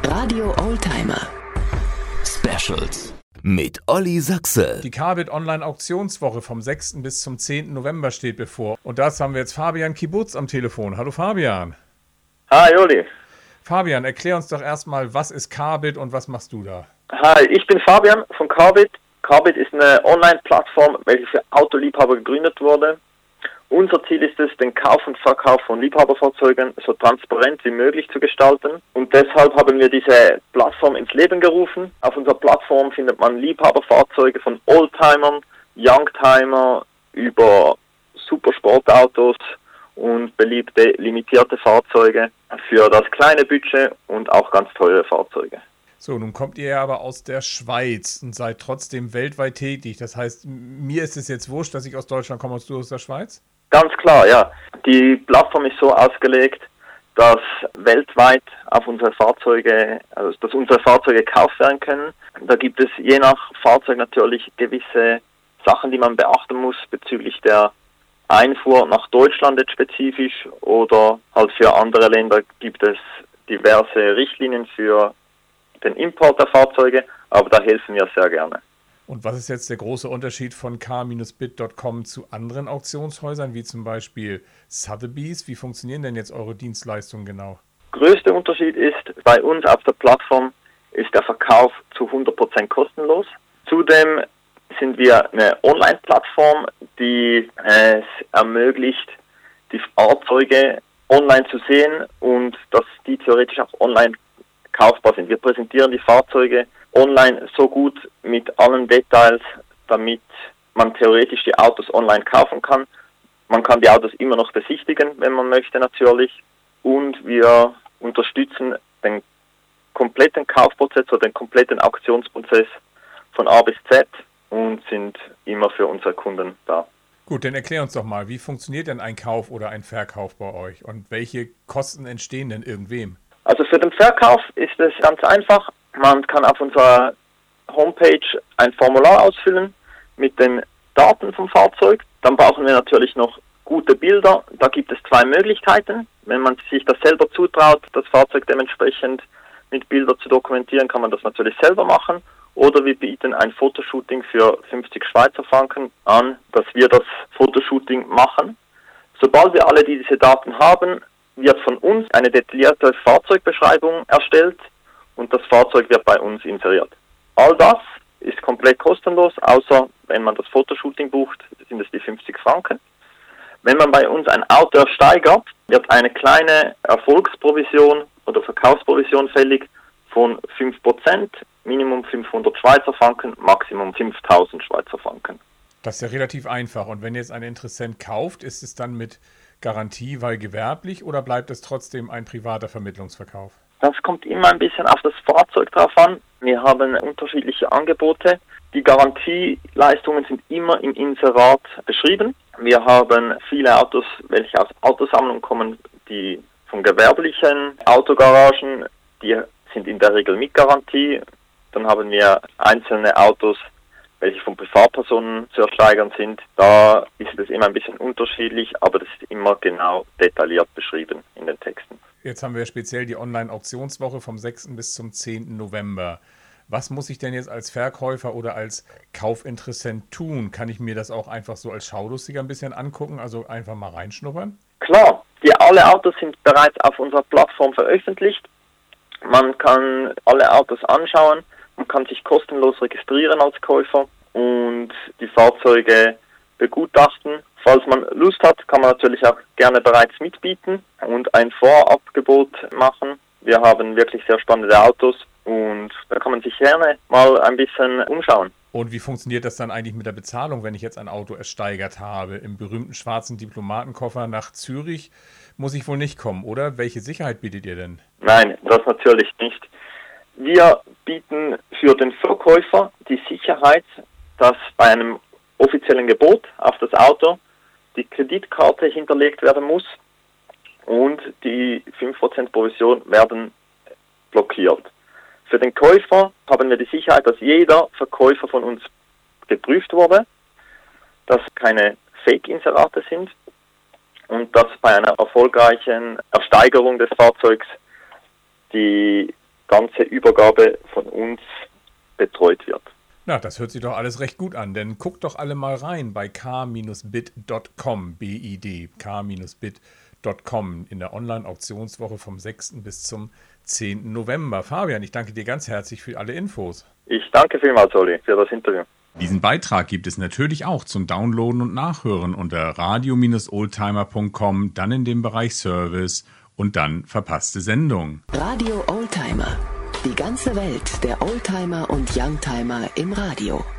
Radio Oldtimer Specials mit Olli Sachse. Die Carbit Online Auktionswoche vom 6. bis zum 10. November steht bevor. Und das haben wir jetzt Fabian Kibbutz am Telefon. Hallo Fabian. Hi Olli. Fabian, erklär uns doch erstmal, was ist Carbit und was machst du da? Hi, ich bin Fabian von Carbit. Carbit ist eine Online-Plattform, welche für Autoliebhaber gegründet wurde. Unser Ziel ist es, den Kauf und Verkauf von Liebhaberfahrzeugen so transparent wie möglich zu gestalten. Und deshalb haben wir diese Plattform ins Leben gerufen. Auf unserer Plattform findet man Liebhaberfahrzeuge von Oldtimern, Youngtimer über Supersportautos und beliebte limitierte Fahrzeuge für das kleine Budget und auch ganz teure Fahrzeuge. So, nun kommt ihr ja aber aus der Schweiz und seid trotzdem weltweit tätig. Das heißt, mir ist es jetzt wurscht, dass ich aus Deutschland komme und du aus der Schweiz? Ganz klar, ja. Die Plattform ist so ausgelegt, dass weltweit auf unsere Fahrzeuge, also dass unsere Fahrzeuge gekauft werden können. Da gibt es je nach Fahrzeug natürlich gewisse Sachen, die man beachten muss bezüglich der Einfuhr nach Deutschland jetzt spezifisch, oder halt für andere Länder gibt es diverse Richtlinien für den Import der Fahrzeuge, aber da helfen wir sehr gerne. Und was ist jetzt der große Unterschied von car-bit.com zu anderen Auktionshäusern, wie zum Beispiel Sotheby's? Wie funktionieren denn jetzt eure Dienstleistungen genau? Größter Unterschied ist, bei uns auf der Plattform ist der Verkauf zu 100% kostenlos. Zudem sind wir eine Online-Plattform, die es ermöglicht, die Fahrzeuge online zu sehen und dass die theoretisch auch online kaufbar sind. Wir präsentieren die Fahrzeuge online so gut mit allen Details, damit man theoretisch die Autos online kaufen kann. Man kann die Autos immer noch besichtigen, wenn man möchte natürlich. Und wir unterstützen den kompletten Kaufprozess oder den kompletten Auktionsprozess von A bis Z und sind immer für unsere Kunden da. Gut, dann erklär uns doch mal, wie funktioniert denn ein Kauf oder ein Verkauf bei euch und welche Kosten entstehen denn irgendwem? Also für den Verkauf ist es ganz einfach. Man kann auf unserer Homepage ein Formular ausfüllen mit den Daten vom Fahrzeug. Dann brauchen wir natürlich noch gute Bilder. Da gibt es zwei Möglichkeiten. Wenn man sich das selber zutraut, das Fahrzeug dementsprechend mit Bildern zu dokumentieren, kann man das natürlich selber machen. Oder wir bieten ein Fotoshooting für 50 Schweizer Franken an, dass wir das Fotoshooting machen. Sobald wir alle diese Daten haben, wird von uns eine detaillierte Fahrzeugbeschreibung erstellt und das Fahrzeug wird bei uns inseriert. All das ist komplett kostenlos, außer wenn man das Fotoshooting bucht, sind es die 50 Franken. Wenn man bei uns ein Auto ersteigert, wird eine kleine Erfolgsprovision oder Verkaufsprovision fällig von 5%, Minimum 500 Schweizer Franken, Maximum 5000 Schweizer Franken. Das ist ja relativ einfach. Und wenn jetzt ein Interessent kauft, ist es dann mit Garantie, weil gewerblich, oder bleibt es trotzdem ein privater Vermittlungsverkauf? Das kommt immer ein bisschen auf das Fahrzeug drauf an. Wir haben unterschiedliche Angebote. Die Garantieleistungen sind immer im Inserat beschrieben. Wir haben viele Autos, welche aus Autosammlungen kommen, die von gewerblichen Autogaragen, die sind in der Regel mit Garantie. Dann haben wir einzelne Autos, welche von Privatpersonen zu ersteigern sind. Da ist es immer ein bisschen unterschiedlich, aber das ist immer genau detailliert beschrieben in den Texten. Jetzt haben wir speziell die Online-Auktionswoche vom 6. bis zum 10. November. Was muss ich denn jetzt als Verkäufer oder als Kaufinteressent tun? Kann ich mir das auch einfach so als Schaulustiger ein bisschen angucken, also einfach mal reinschnuppern? Klar, alle Autos sind bereits auf unserer Plattform veröffentlicht. Man kann alle Autos anschauen. Man kann sich kostenlos registrieren als Käufer und die Fahrzeuge begutachten. Falls man Lust hat, kann man natürlich auch gerne bereits mitbieten und ein Vorabgebot machen. Wir haben wirklich sehr spannende Autos und da kann man sich gerne mal ein bisschen umschauen. Und wie funktioniert das dann eigentlich mit der Bezahlung, wenn ich jetzt ein Auto ersteigert habe? Im berühmten schwarzen Diplomatenkoffer nach Zürich muss ich wohl nicht kommen, oder? Welche Sicherheit bietet ihr denn? Nein, das natürlich nicht. Wir bieten für den Verkäufer die Sicherheit, dass bei einem offiziellen Gebot auf das Auto die Kreditkarte hinterlegt werden muss und die 5% Provision werden blockiert. Für den Käufer haben wir die Sicherheit, dass jeder Verkäufer von uns geprüft wurde, dass keine Fake-Inserate sind und dass bei einer erfolgreichen Ersteigerung des Fahrzeugs die ganze Übergabe von uns betreut wird. Na, das hört sich doch alles recht gut an, denn guckt doch alle mal rein bei k-bit.com, BID, k-bit.com in der Online-Auktionswoche vom 6. bis zum 10. November. Fabian, ich danke dir ganz herzlich für alle Infos. Ich danke vielmals, Olli, für das Interview. Diesen Beitrag gibt es natürlich auch zum Downloaden und Nachhören unter radio-oldtimer.com, dann in dem Bereich Service und dann verpasste Sendung. Radio Oldtimer. Die ganze Welt der Oldtimer und Youngtimer im Radio.